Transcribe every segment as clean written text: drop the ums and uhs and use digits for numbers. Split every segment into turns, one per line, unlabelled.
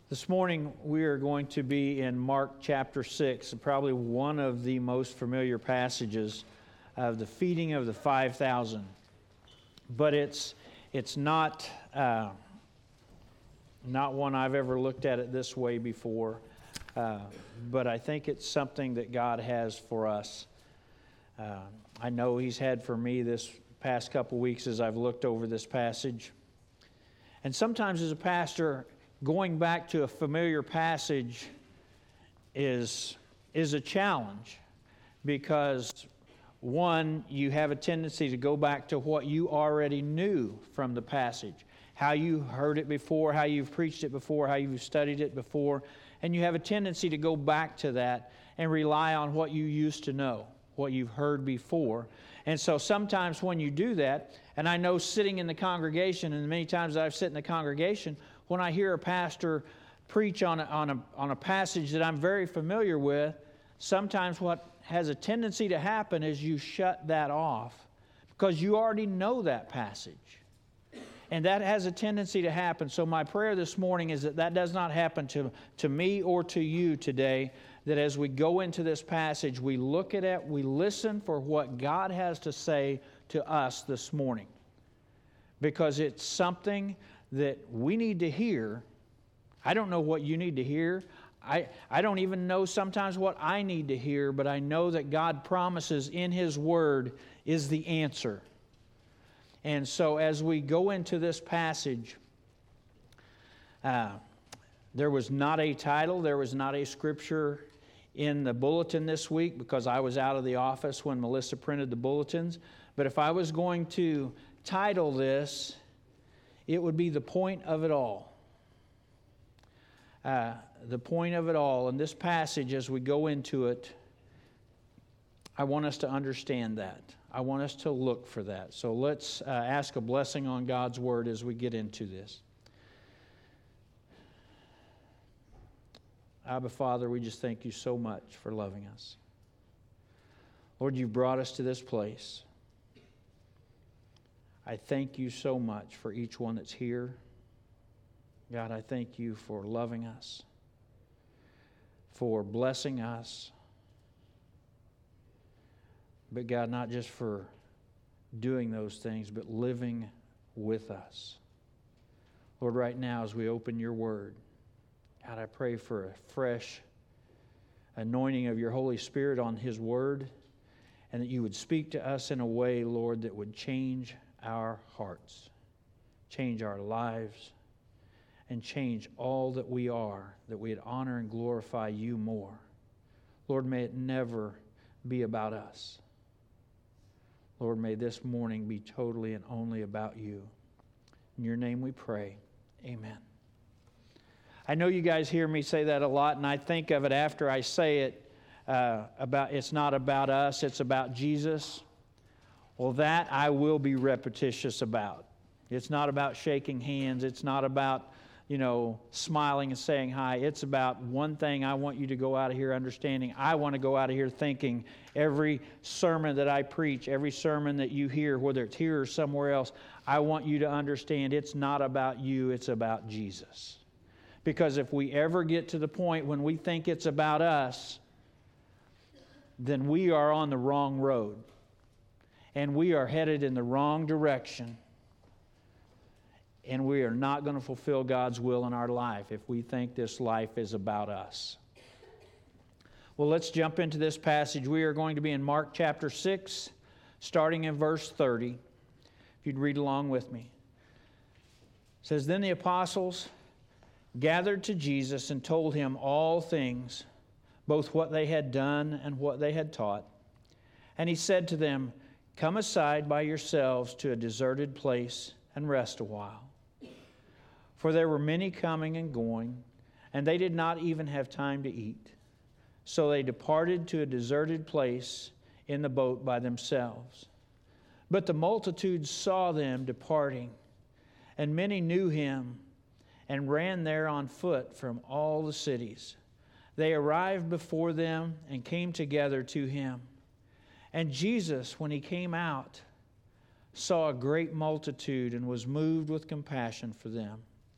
This morning we are going to be in Mark chapter 6, probably one of the most familiar passages of the feeding of the 5,000. But it's not one I've ever looked at it this way before. But I think it's something that God has for us. I know He's had for me this past couple weeks as I've looked over this passage. And sometimes as a pastor, going back to a familiar passage is a challenge because, one, you have a tendency to go back to what you already knew from the passage, how you heard it before, how you've preached it before, how you've studied it before, and you have a tendency to go back to that and rely on what you used to know, what you've heard before. And so sometimes when you do that, and I know sitting in the congregation, and many times I've sat in the congregation, when I hear a pastor preach on a passage that I'm very familiar with, sometimes what has a tendency to happen is you shut that off because you already know that passage. And that has a tendency to happen. So my prayer this morning is that that does not happen to me or to you today, that as we go into this passage, we look at it, we listen for what God has to say to us this morning. Because it's something that we need to hear. I don't know what you need to hear. I don't even know sometimes what I need to hear, but I know that God promises in His Word is the answer. And so as we go into this passage, there was not a title, there was not a scripture in the bulletin this week because I was out of the office when Melissa printed the bulletins. But if I was going to title this, it would be The Point of It All. The point of it all. And this passage, as we go into it, I want us to understand that. I want us to look for that. So let's ask a blessing on God's Word as we get into this. Abba, Father, we just thank You so much for loving us. Lord, You've brought us to this place. I thank You so much for each one that's here. God, I thank You for loving us, for blessing us. But God, not just for doing those things, but living with us. Lord, right now as we open Your Word, God, I pray for a fresh anointing of Your Holy Spirit on His Word, and that You would speak to us in a way, Lord, that would change our hearts, change our lives, and change all that we are, that we'd honor and glorify You more. Lord, may it never be about us. Lord, may this morning be totally and only about You. In Your name we pray. Amen. I know you guys hear me say that a lot, and I think of it after I say it about it's not about us, it's about Jesus. Well, that I will be repetitious about. It's not about shaking hands. It's not about, smiling and saying hi. It's about one thing I want you to go out of here understanding. I want to go out of here thinking every sermon that I preach, every sermon that you hear, whether it's here or somewhere else, I want you to understand it's not about you, it's about Jesus. Because if we ever get to the point when we think it's about us, then we are on the wrong road. And we are headed in the wrong direction. And we are not going to fulfill God's will in our life if we think this life is about us. Well, let's jump into this passage. We are going to be in Mark chapter 6, starting in verse 30. If you'd read along with me. It says, Then the apostles gathered to Jesus and told Him all things, both what they had done and what they had taught. And He said to them, Come aside by yourselves to a deserted place and rest a while. For there were many coming and going, and they did not even have time to eat. So they departed to a deserted place in the boat by themselves. But the multitudes saw them departing, and many knew Him, and ran there on foot from all the cities. They arrived before them and came together to Him. And Jesus, when He came out, saw a great multitude and was moved with compassion for them,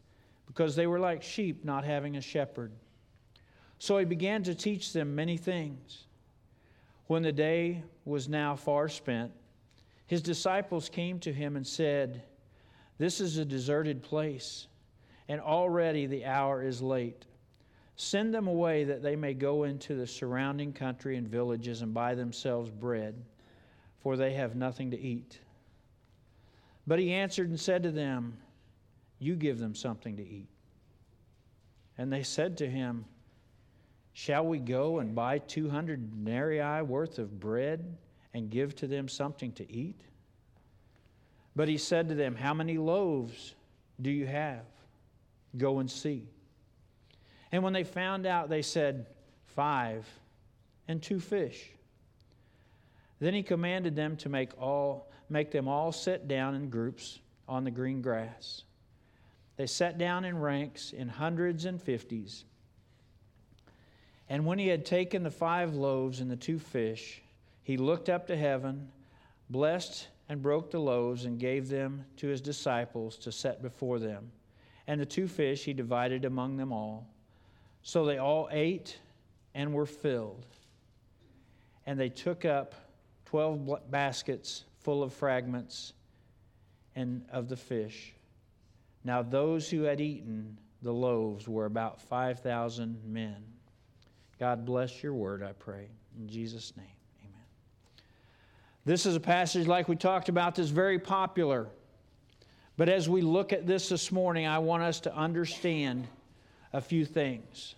because they were like sheep not having a shepherd. So he began to teach them many things. When the day was now far spent, his disciples came to him and said, "This is a deserted place, and already the hour is late. Send them away that they may go into the surrounding country and villages and buy themselves bread, for they have nothing to eat." But he answered and said to them, "You give them something to eat." And they said to him, "Shall we go and buy 200 denarii worth of bread and give to them something to eat?" But he said to them, "How many loaves do you have? Go and see." And when they found out, they said, 5 and 2 fish. Then he commanded them to make them all sit down in groups on the green grass. They sat down in ranks, in hundreds and fifties. And when he had taken the 5 loaves and the 2 fish, he looked up to heaven, blessed and broke the loaves and gave them to his disciples to set before them. And the 2 fish he divided among them all. So they all ate and were filled. And they took up 12 baskets full of fragments and of the fish. Now those who had eaten the loaves were about 5,000 men. God bless your word, I pray. In Jesus' name, amen. This is a passage, like we talked about, that's very popular. But as we look at this morning, I want us to understand a few things.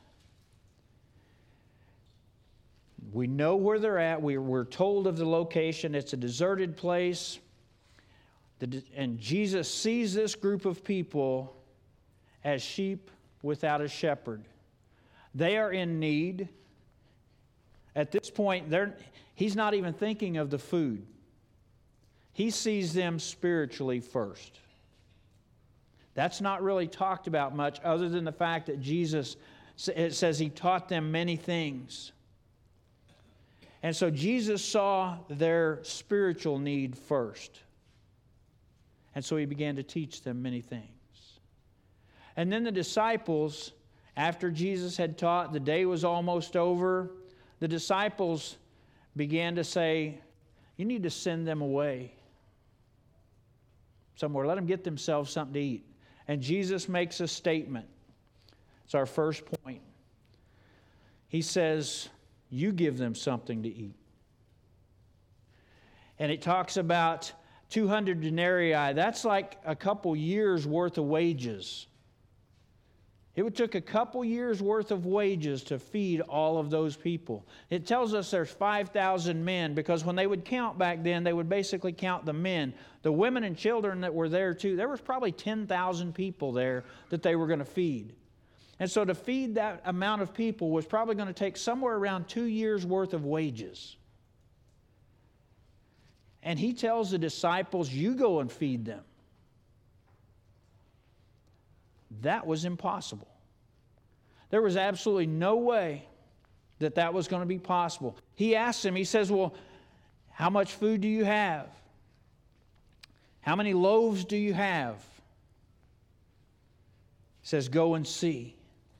We know where they're at. We're told of the location. It's a deserted place. And Jesus sees this group of people as sheep without a shepherd. They are in need. At this point, he's not even thinking of the food. He sees them spiritually first. That's not really talked about much, other than the fact that Jesus, it says he taught them many things. And so Jesus saw their spiritual need first. And so he began to teach them many things. And then the disciples, after Jesus had taught, the day was almost over, the disciples began to say, "You need to send them away somewhere. Let them get themselves something to eat." And Jesus makes a statement. It's our first point. He says, "You give them something to eat." And it talks about 200 denarii. That's like a couple years' worth of wages. It took a couple years' worth of wages to feed all of those people. It tells us there's 5,000 men, because when they would count back then, they would basically count the men. The women and children that were there too, there was probably 10,000 people there that they were going to feed. And so to feed that amount of people was probably going to take somewhere around 2 years' worth of wages. And he tells the disciples, "You go and feed them." That was impossible. There was absolutely no way that that was going to be possible. He asks him, he says, "Well, how much food do you have? How many loaves do you have?" He says, "Go and see."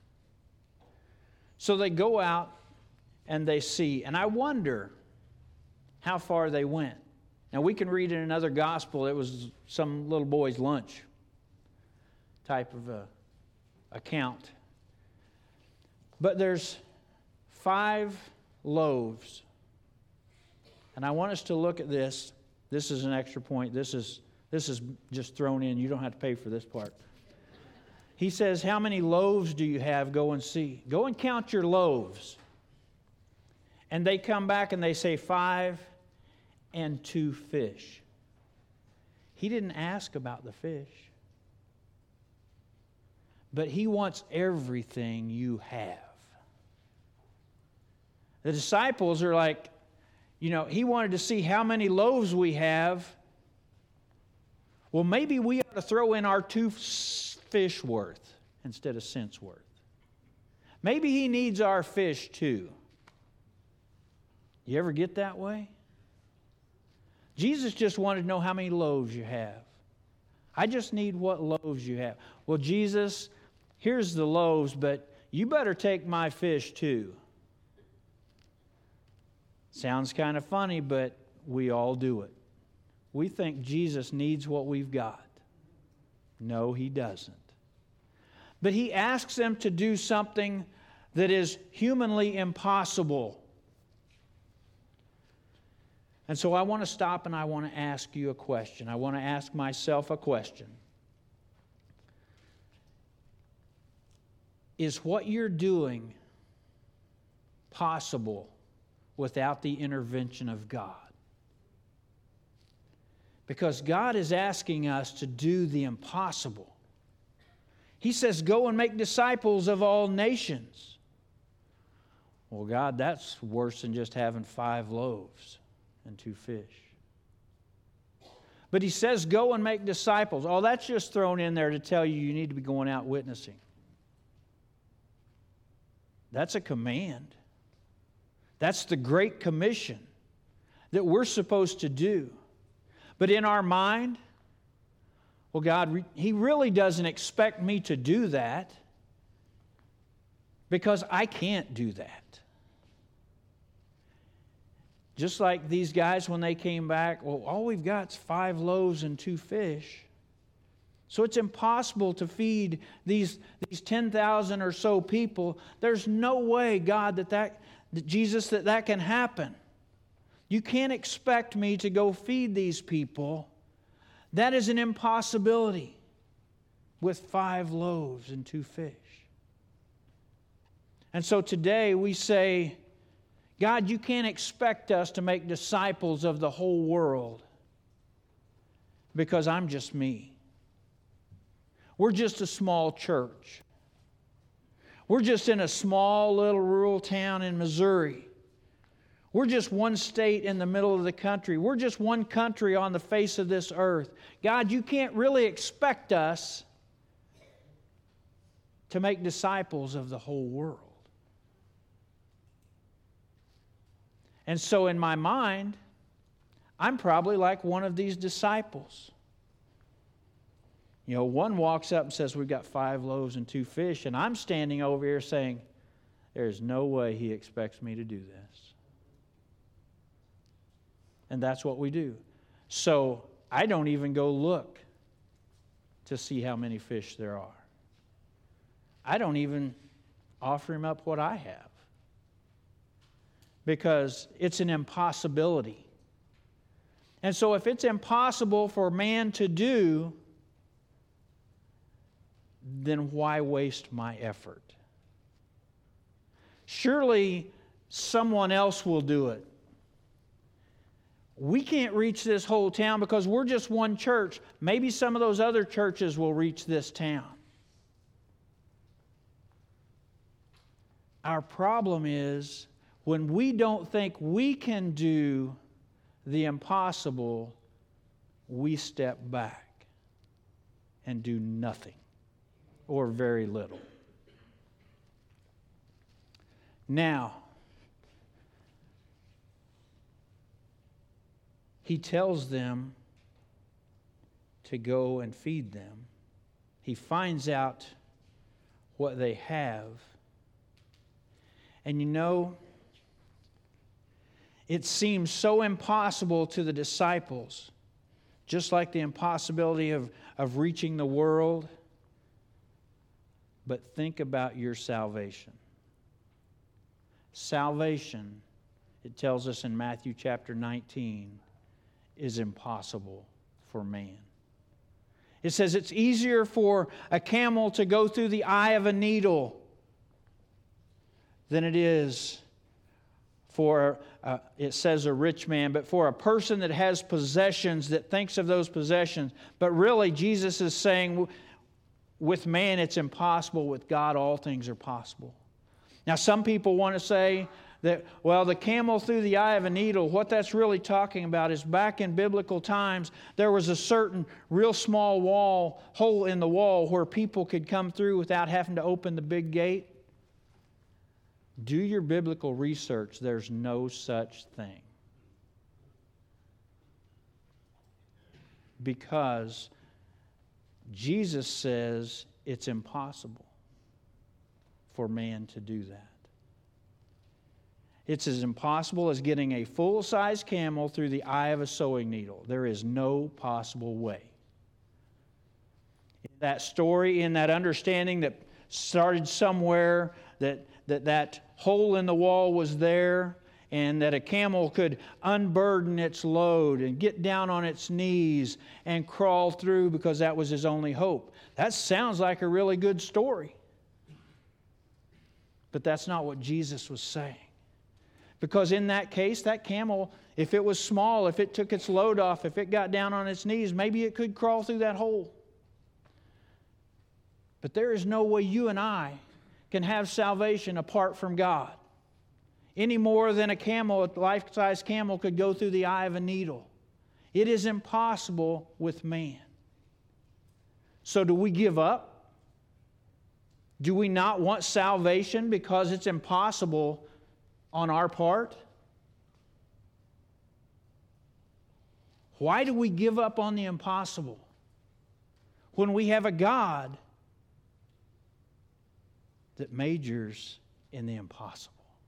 So they go out and they see. And I wonder how far they went. Now we can read in another gospel it was some little boy's lunch type of account. But there's 5 loaves. And I want us to look at this. This is an extra point. This is just thrown in. You don't have to pay for this part. He says, "How many loaves do you have? Go and see." Go and count your loaves. And they come back and they say 5 and 2 fish. He didn't ask about the fish. But he wants everything you have. The disciples are like, he wanted to see how many loaves we have. Well, maybe we ought to throw in our 2 fish worth instead of cents worth. Maybe he needs our fish too. You ever get that way? Jesus just wanted to know how many loaves you have. I just need what loaves you have. Well, Jesus, here's the loaves, but you better take my fish too. Sounds kind of funny, but we all do it. We think Jesus needs what we've got. No, He doesn't. But He asks them to do something that is humanly impossible. And so I want to stop and I want to ask you a question. I want to ask myself a question. Is what you're doing possible without the intervention of God? Because God is asking us to do the impossible. He says, go and make disciples of all nations. Well, God, that's worse than just having 5 loaves and 2 fish. But He says, go and make disciples. Oh, that's just thrown in there to tell you you need to be going out witnessing. That's a command. That's the Great Commission that we're supposed to do. But in our mind, well, God, He really doesn't expect me to do that because I can't do that. Just like these guys when they came back, well, all we've got is 5 loaves and 2 fish. So it's impossible to feed these 10,000 or so people. There's no way, God, that Jesus, that can happen. You can't expect me to go feed these people. That is an impossibility with 5 loaves and 2 fish. And so today we say, God, you can't expect us to make disciples of the whole world because I'm just me. We're just a small church. We're just in a small little rural town in Missouri. We're just one state in the middle of the country. We're just one country on the face of this earth. God, you can't really expect us to make disciples of the whole world. And so in my mind, I'm probably like one of these disciples. You know, one walks up and says, we've got 5 loaves and 2 fish, and I'm standing over here saying, there's no way he expects me to do this. And that's what we do. So I don't even go look to see how many fish there are. I don't even offer him up what I have. Because it's an impossibility. And so if it's impossible for man to do, then why waste my effort? Surely someone else will do it. We can't reach this whole town because we're just one church. Maybe some of those other churches will reach this town. Our problem is when we don't think we can do the impossible, we step back and do nothing or very little. Now, he tells them to go and feed them. He finds out what they have. And you know, it seems so impossible to the disciples, just like the impossibility of reaching the world. But think about your salvation. Salvation, it tells us in Matthew chapter 19, is impossible for man. It says it's easier for a camel to go through the eye of a needle than it is for, it says a rich man, but for a person that has possessions, that thinks of those possessions. But really, Jesus is saying, with man it's impossible, with God all things are possible. Now, some people want to say that, well, the camel through the eye of a needle, what that's really talking about is back in biblical times, there was a certain real small hole in the wall where people could come through without having to open the big gate. Do your biblical research. There's no such thing. Because Jesus says it's impossible. for man to do that. It's as impossible as getting a full-size camel through the eye of a sewing needle. There is no possible way. In that story, in that understanding that started somewhere, that hole in the wall was there, and that a camel could unburden its load and get down on its knees and crawl through because that was his only hope. That sounds like a really good story. But that's not what Jesus was saying. Because in that case, that camel, if it was small, if it took its load off, if it got down on its knees, maybe it could crawl through that hole. But there is no way you and I can have salvation apart from God. Any more than a life-size camel could go through the eye of a needle. It is impossible with man. So do we give up? Do we not want salvation because it's impossible on our part? Why do we give up on the impossible when we have a God that majors in the impossible?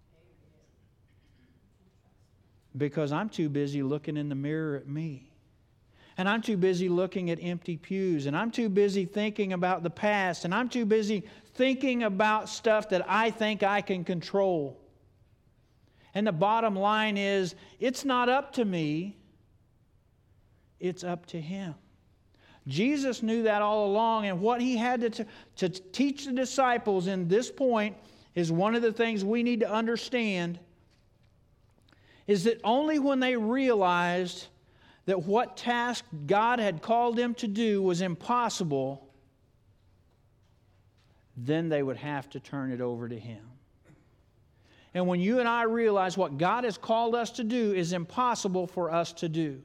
Because I'm too busy looking in the mirror at me. And I'm too busy looking at empty pews. And I'm too busy thinking about the past. And I'm too busy thinking about stuff that I think I can control. And the bottom line is, it's not up to me. It's up to Him. Jesus knew that all along. And what He had to teach the disciples in this point is one of the things we need to understand, is that only when they realized that what task God had called them to do was impossible, then they would have to turn it over to Him. And when you and I realize what God has called us to do is impossible for us to do,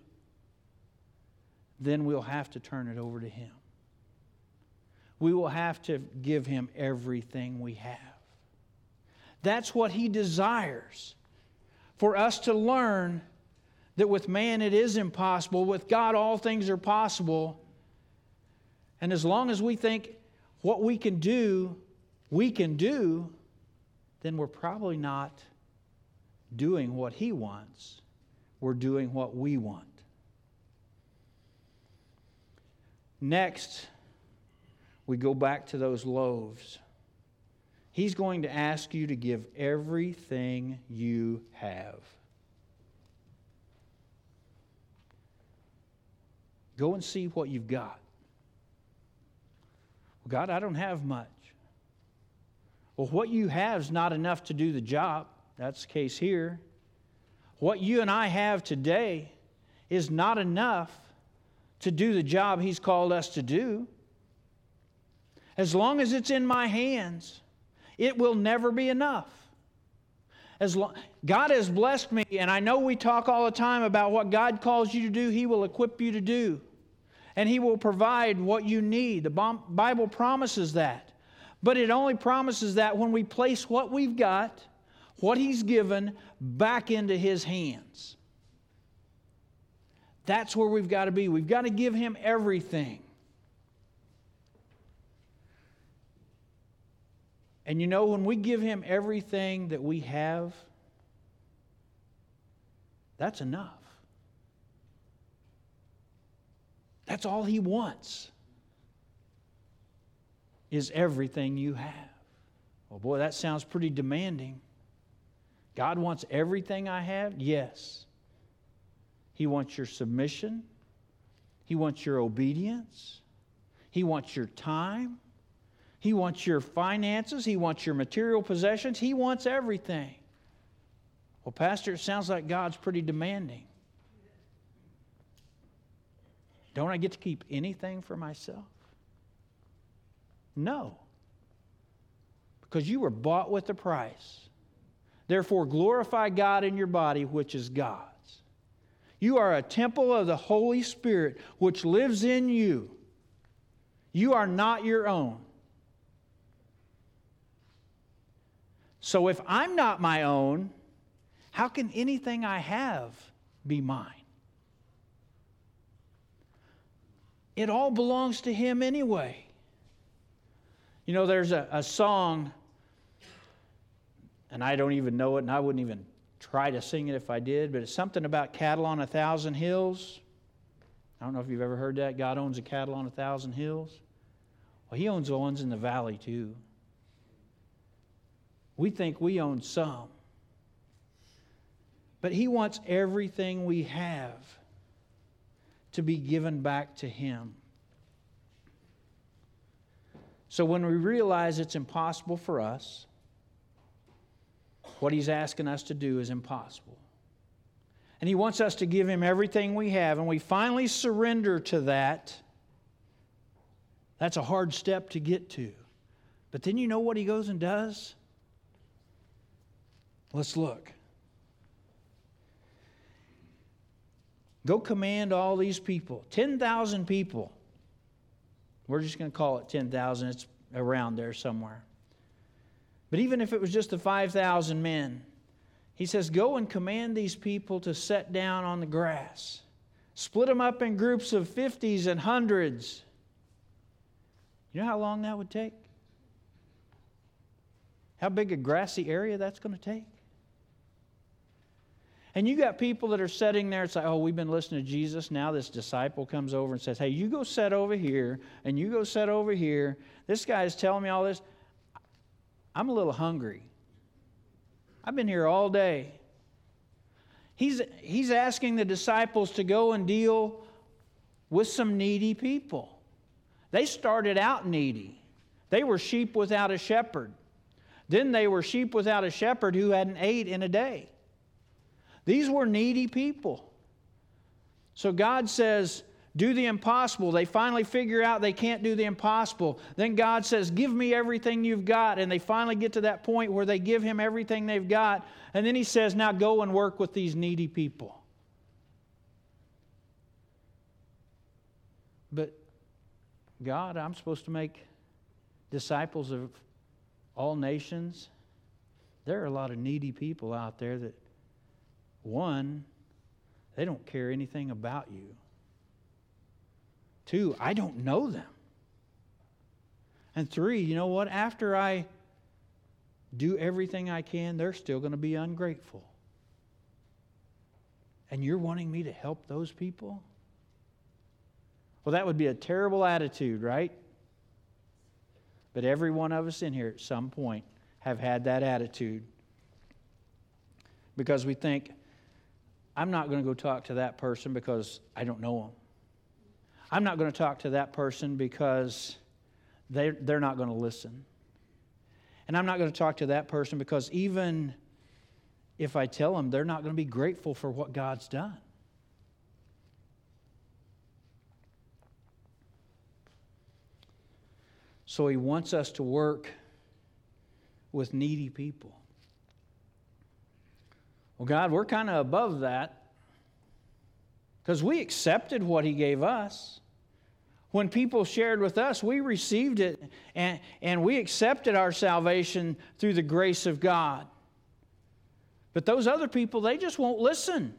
then we'll have to turn it over to Him. We will have to give Him everything we have. That's what He desires. For us to learn that with man it is impossible, with God all things are possible. And as long as we think what we can do, then we're probably not doing what He wants. We're doing what we want. Next, we go back to those loaves. He's going to ask you to give everything you have. Go and see what you've got. Well, God, I don't have much. Well, what you have is not enough to do the job. That's the case here. What you and I have today is not enough to do the job He's called us to do. As long as it's in my hands, it will never be enough. God has blessed me, and I know we talk all the time about what God calls you to do, He will equip you to do. And He will provide what you need. The Bible promises that. But it only promises that when we place what we've got, what He's given, back into His hands. That's where we've got to be. We've got to give Him everything. And you know, when we give Him everything that we have, that's enough. That's all He wants, is everything you have. Well, boy, that sounds pretty demanding. God wants everything I have? Yes. He wants your submission. He wants your obedience. He wants your time. He wants your finances. He wants your material possessions. He wants everything. Well, Pastor, it sounds like God's pretty demanding. Don't I get to keep anything for myself? No. Because you were bought with a price. Therefore, glorify God in your body, which is God's. You are a temple of the Holy Spirit, which lives in you. You are not your own. So if I'm not my own, how can anything I have be mine? It all belongs to Him anyway. You know, there's a song and I don't even know it, and I wouldn't even try to sing it if I did, but it's something about cattle on 1,000 hills. I don't know if you've ever heard that. God owns a cattle on 1,000 hills. Well, He owns the ones in the valley too. We think we own some. But He wants everything we have to be given back to Him. So when we realize it's impossible for us, what He's asking us to do is impossible. And He wants us to give Him everything we have, and we finally surrender to that. That's a hard step to get to. But then you know what He goes and does? Let's look. Go command all these people, 10,000 people. We're just going to call it 10,000. It's around there somewhere. But even if it was just the 5,000 men, He says, go and command these people to set down on the grass. Split them up in groups of 50s and 100s. You know how long that would take? How big a grassy area that's going to take? And you got people that are sitting there and say, oh, we've been listening to Jesus. Now this disciple comes over and says, hey, you go sit over here, and you go sit over here. This guy is telling me all this. I'm a little hungry. I've been here all day. He's asking the disciples to go and deal with some needy people. They started out needy. They were sheep without a shepherd. Then they were sheep without a shepherd who hadn't ate in a day. These were needy people. So God says, do the impossible. They finally figure out they can't do the impossible. Then God says, give me everything you've got. And they finally get to that point where they give Him everything they've got. And then He says, now go and work with these needy people. But God, I'm supposed to make disciples of all nations. There are a lot of needy people out there that, one, they don't care anything about you. Two, I don't know them. And three, you know what? After I do everything I can, they're still going to be ungrateful. And you're wanting me to help those people? Well, that would be a terrible attitude, right? But every one of us in here at some point have had that attitude. Because we think, I'm not going to go talk to that person because I don't know them. I'm not going to talk to that person because they're not going to listen. And I'm not going to talk to that person because even if I tell them, they're not going to be grateful for what God's done. So He wants us to work with needy people. Well, God, we're kind of above that because we accepted what He gave us. When people shared with us, we received it and we accepted our salvation through the grace of God. But those other people, they just won't listen.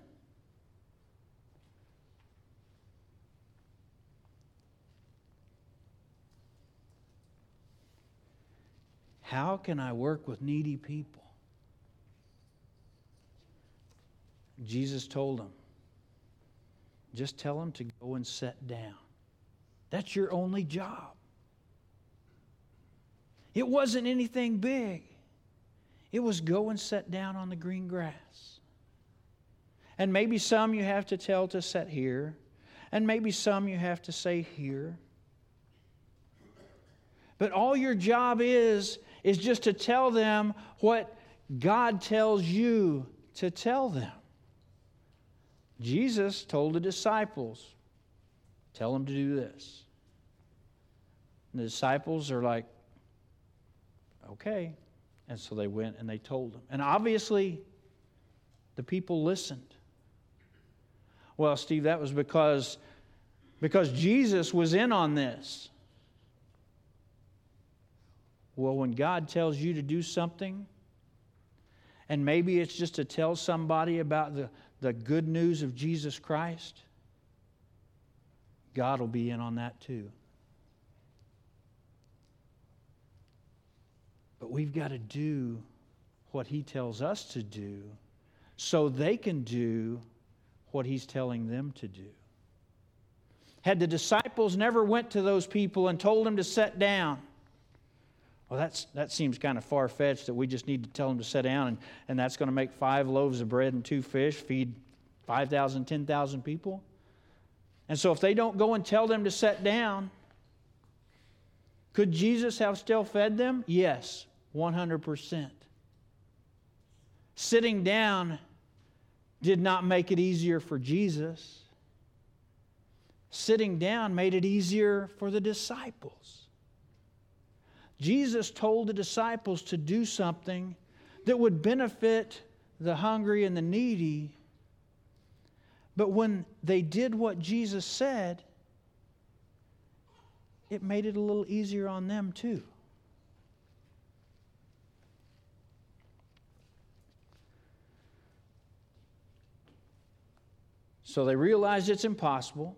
How can I work with needy people? Jesus told them, just tell them to go and sit down. That's your only job. It wasn't anything big. It was go and sit down on the green grass. And maybe some you have to tell to sit here. And maybe some you have to say here. But all your job is just to tell them what God tells you to tell them. Jesus told the disciples, tell them to do this. And the disciples are like, okay. And so they went and they told them. And obviously, the people listened. Well, Steve, that was because Jesus was in on this. Well, when God tells you to do something, and maybe it's just to tell somebody about the good news of Jesus Christ, God will be in on that too. But we've got to do what He tells us to do so they can do what He's telling them to do. Had the disciples never went to those people and told them to sit down, well, that seems kind of far-fetched that we just need to tell them to sit down and that's going to make 5 loaves of bread and 2 fish feed 5,000, 10,000 people. And so if they don't go and tell them to sit down, could Jesus have still fed them? Yes, 100%. Sitting down did not make it easier for Jesus. Sitting down made it easier for the disciples. Jesus told the disciples to do something that would benefit the hungry and the needy. But when they did what Jesus said, it made it a little easier on them too. So they realized it's impossible.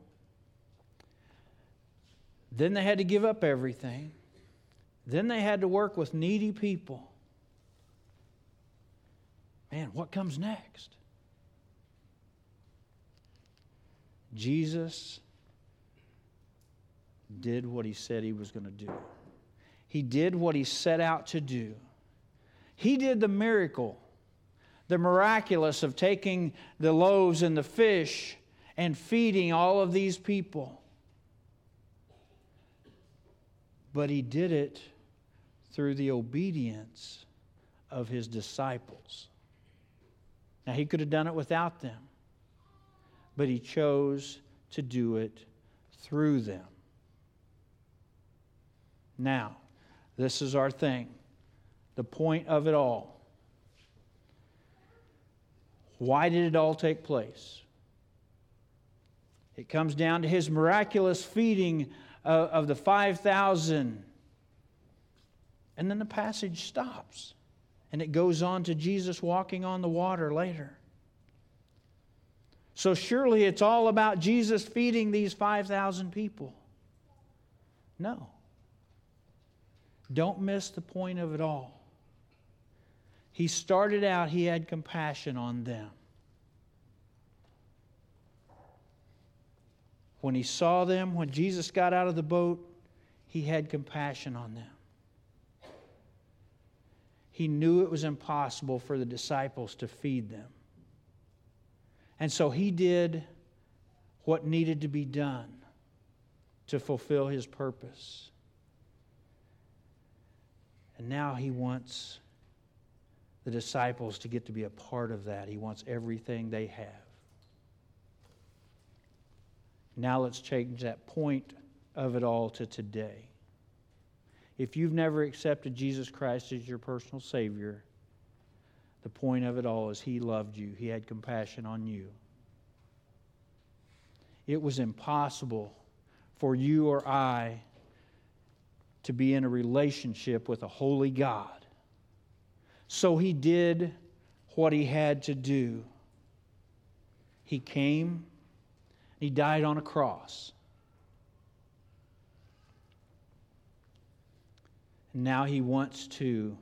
Then they had to give up everything. Then they had to work with needy people. Man, what comes next? Jesus did what He said He was going to do. He did what He set out to do. He did the miracle, the miraculous of taking the loaves and the fish and feeding all of these people. But He did it through the obedience of His disciples. Now, He could have done it without them, but He chose to do it through them. Now, this is our thing, the point of it all. Why did it all take place? It comes down to His miraculous feeding of the 5,000. And then the passage stops. And it goes on to Jesus walking on the water later. So surely it's all about Jesus feeding these 5,000 people. No. Don't miss the point of it all. He started out, He had compassion on them. When He saw them, when Jesus got out of the boat, He had compassion on them. He knew it was impossible for the disciples to feed them. And so He did what needed to be done to fulfill His purpose. And now He wants the disciples to get to be a part of that. He wants everything they have. Now let's change that point of it all to today. If you've never accepted Jesus Christ as your personal Savior, the point of it all is He loved you. He had compassion on you. It was impossible for you or I to be in a relationship with a holy God. So He did what He had to do. He came, He died on a cross. Now He wants to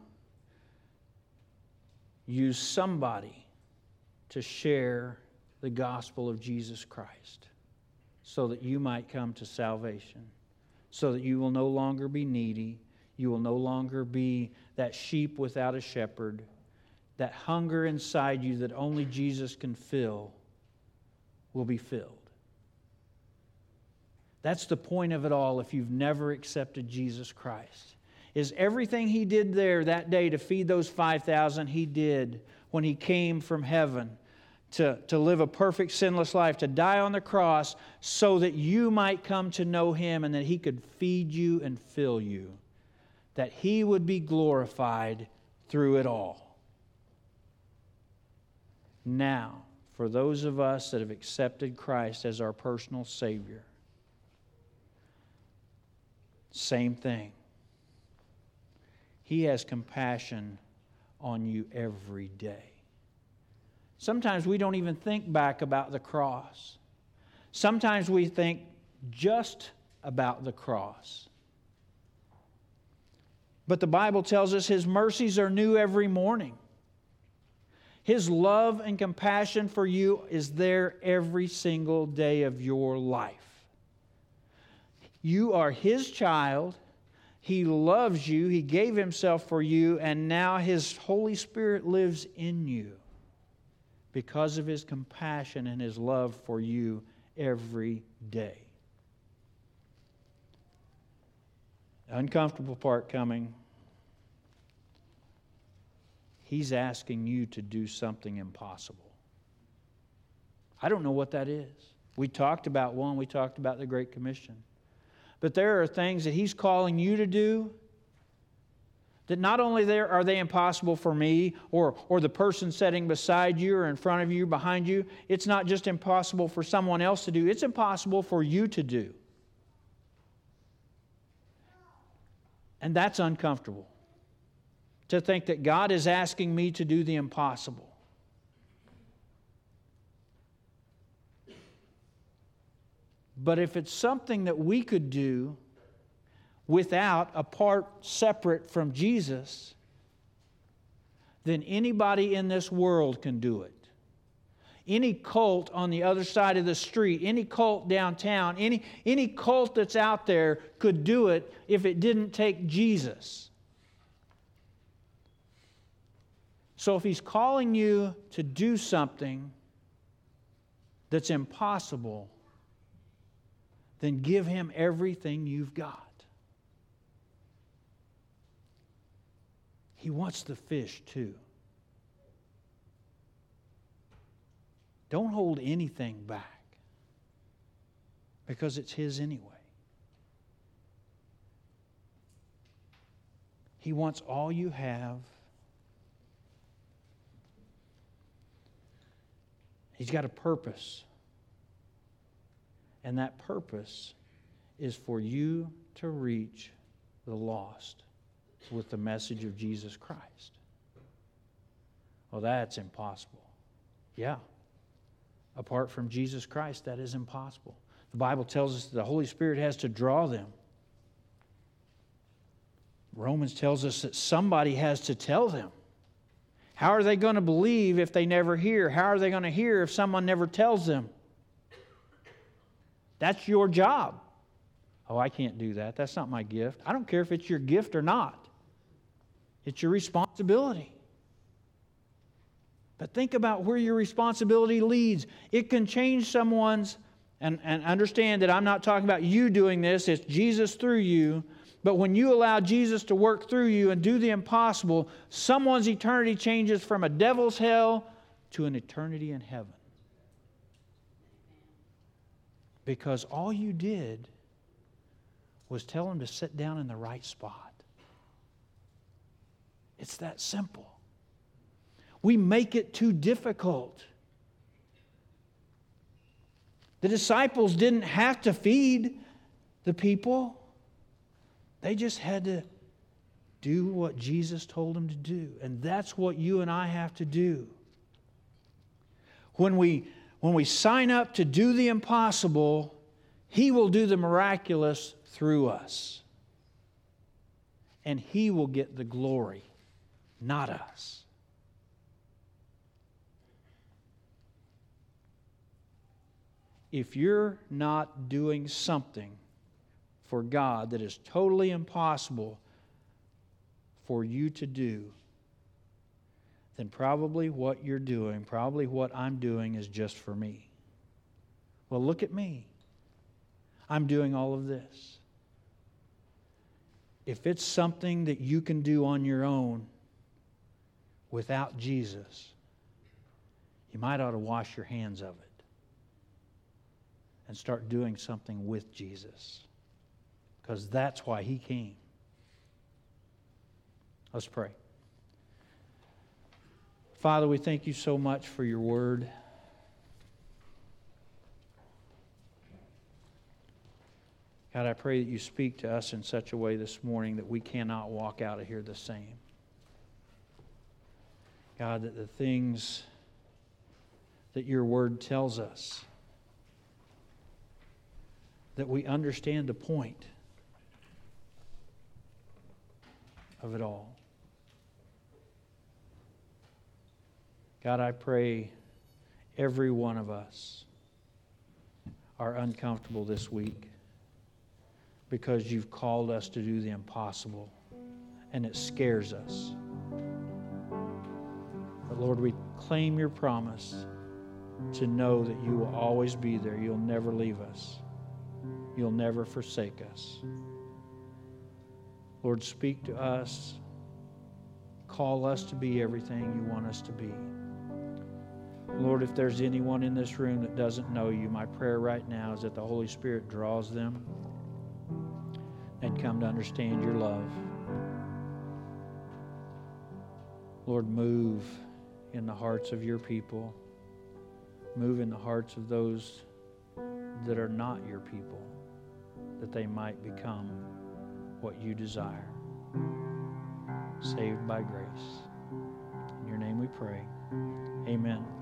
use somebody to share the gospel of Jesus Christ so that you might come to salvation, so that you will no longer be needy, you will no longer be that sheep without a shepherd, that hunger inside you that only Jesus can fill will be filled. That's the point of it all if you've never accepted Jesus Christ. Is everything He did there that day to feed those 5,000, He did when He came from heaven to live a perfect sinless life, to die on the cross so that you might come to know Him and that He could feed you and fill you, that He would be glorified through it all. Now, for those of us that have accepted Christ as our personal Savior, same thing. He has compassion on you every day. Sometimes we don't even think back about the cross. Sometimes we think just about the cross. But the Bible tells us His mercies are new every morning. His love and compassion for you is there every single day of your life. You are His child. He loves you. He gave Himself for you, and now His Holy Spirit lives in you because of His compassion and His love for you every day. The uncomfortable part coming. He's asking you to do something impossible. I don't know what that is. We talked about one. We talked about the Great Commission. But there are things that He's calling you to do that not only are they impossible for me or the person sitting beside you or in front of you, behind you. It's not just impossible for someone else to do. It's impossible for you to do. And that's uncomfortable. To think that God is asking me to do the impossible. But if it's something that we could do apart, separate from Jesus, then anybody in this world can do it. Any cult on the other side of the street, any cult downtown, any cult that's out there could do it if it didn't take Jesus. So if He's calling you to do something that's impossible, then give Him everything you've got. He wants the fish too. Don't hold anything back because it's His anyway. He wants all you have. He's got a purpose. And that purpose is for you to reach the lost with the message of Jesus Christ. Well, that's impossible. Yeah. Apart from Jesus Christ, that is impossible. The Bible tells us that the Holy Spirit has to draw them. Romans tells us that somebody has to tell them. How are they going to believe if they never hear? How are they going to hear if someone never tells them? That's your job. Oh, I can't do that. That's not my gift. I don't care if it's your gift or not. It's your responsibility. But think about where your responsibility leads. It can change someone's, and understand that I'm not talking about you doing this, it's Jesus through you. But when you allow Jesus to work through you and do the impossible, someone's eternity changes from a devil's hell to an eternity in heaven. Because all you did was tell them to sit down in the right spot. It's that simple. We make it too difficult. The disciples didn't have to feed the people. They just had to do what Jesus told them to do. And that's what you and I have to do. When we sign up to do the impossible, He will do the miraculous through us. And He will get the glory, not us. If you're not doing something for God that is totally impossible for you to do, then probably what you're doing, probably what I'm doing is just for me. Well, look at me. I'm doing all of this. If it's something that you can do on your own without Jesus, you might ought to wash your hands of it and start doing something with Jesus. Because that's why He came. Let's pray. Father, we thank You so much for Your word. God, I pray that You speak to us in such a way this morning that we cannot walk out of here the same. God, that the things that Your word tells us, that we understand the point of it all. God, I pray every one of us are uncomfortable this week because you've called us to do the impossible, and it scares us. But Lord, we claim your promise to know that you will always be there. You'll never leave us. You'll never forsake us. Lord, speak to us. Call us to be everything you want us to be. Lord, if there's anyone in this room that doesn't know you, my prayer right now is that the Holy Spirit draws them and come to understand your love. Lord, move in the hearts of your people. Move in the hearts of those that are not your people, that they might become what you desire. Saved by grace. In your name we pray. Amen.